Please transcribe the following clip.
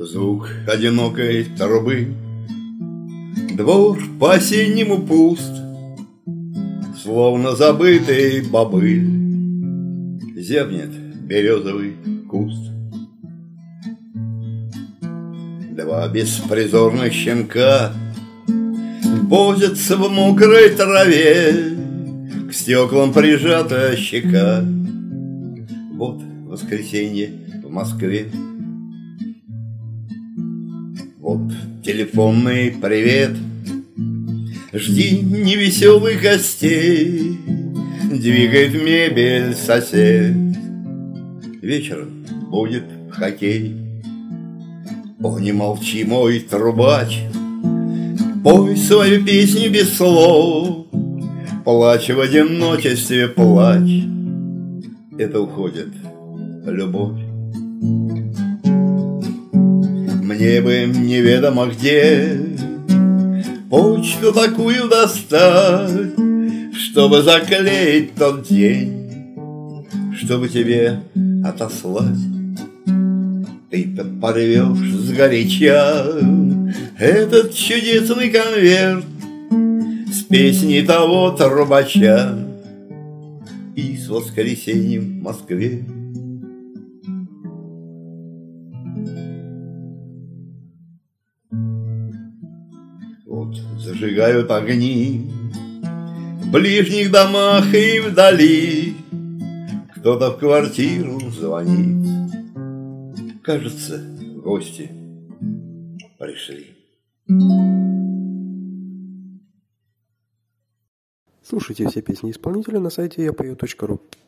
Звук одинокой трубы. Двор по-осеннему пуст, словно забытый бобыль. Зевнет березовый куст. Два беспризорных щенка возятся в мокрой траве, к стеклам прижата щека. Вот воскресенье в Москве. Вот телефонный привет. Жди невеселых гостей, двигает мебель сосед. Вечером будет хоккей. О, не молчи, мой трубач, пой свою песню без слов. Плачь в одиночестве, плачь. Это уходит любовь. Мне бы неведомо где почту такую достать, чтобы заклеить тот день, чтобы тебе отослать. Ты-то порвешь сгоряча этот чудесный конверт с песней того трубача и с воскресеньем в Москве. Вот зажигают огни в ближних домах и вдали. Кто-то в квартиру звонит. Кажется, гости пришли. Слушайте все песни исполнителя на сайте yapою.ru.